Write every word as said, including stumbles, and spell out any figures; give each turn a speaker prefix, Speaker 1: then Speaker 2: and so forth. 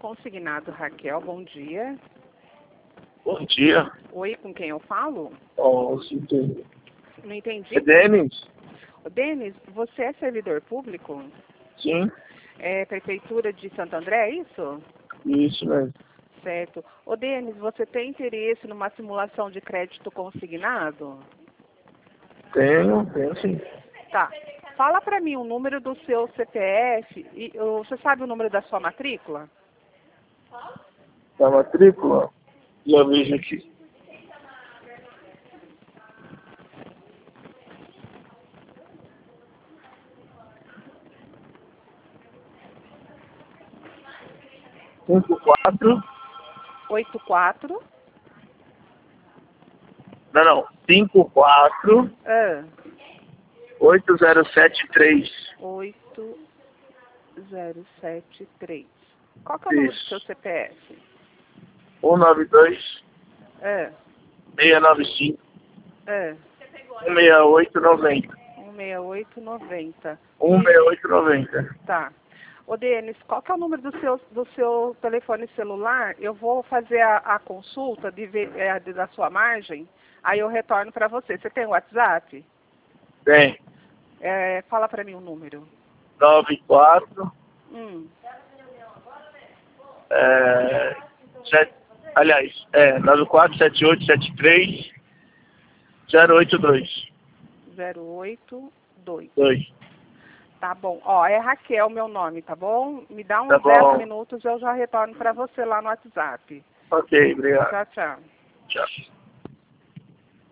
Speaker 1: consignado, Raquel, bom dia.
Speaker 2: Bom dia.
Speaker 1: Oi, com quem eu falo?
Speaker 2: Oh, sim, tem.
Speaker 1: Não entendi.
Speaker 2: É Denis?
Speaker 1: Ô, Denis, você é servidor público?
Speaker 2: Sim,
Speaker 1: É Prefeitura de Santo André, é isso?
Speaker 2: isso mesmo.
Speaker 1: Certo. Ô, Denis, você tem interesse numa simulação de crédito consignado?
Speaker 2: Tenho, tenho sim.
Speaker 1: Tá. Fala para mim o número do seu C P F e ô, você sabe o número da sua matrícula?
Speaker 2: Da matrícula? Já vejo aqui. Cinco quatro.
Speaker 1: oito quatro.
Speaker 2: Não, não. Cinco quatro
Speaker 1: Ah,
Speaker 2: oito zero sete três.
Speaker 1: oito zero sete três. Qual que é o número do
Speaker 2: Isso.
Speaker 1: seu C P F?
Speaker 2: Um nove dois
Speaker 1: Ah,
Speaker 2: seis nove cinco
Speaker 1: ah,
Speaker 2: um seis oito noventa.
Speaker 1: um seis oito noventa.
Speaker 2: Um seis oito noventa.
Speaker 1: Tá. Ô, Denis, qual que é o número do seu, do seu telefone celular? Eu vou fazer a, a consulta de, ver- é, de- da sua margem, aí eu retorno para você. Você tem o WhatsApp?
Speaker 2: Tem.
Speaker 1: É, fala para mim o número.
Speaker 2: Nove quatro.
Speaker 1: Hum,
Speaker 2: É, sete, aliás, é nove quatro sete oito sete três zero oito dois.
Speaker 1: zero oito dois.
Speaker 2: Dois.
Speaker 1: Tá bom. Ó, é Raquel meu nome, tá bom? Me dá
Speaker 2: Tá
Speaker 1: uns dez
Speaker 2: bom.
Speaker 1: minutos, eu já retorno para você lá no WhatsApp.
Speaker 2: Ok, obrigado.
Speaker 1: Tchau, tchau.
Speaker 2: Tchau.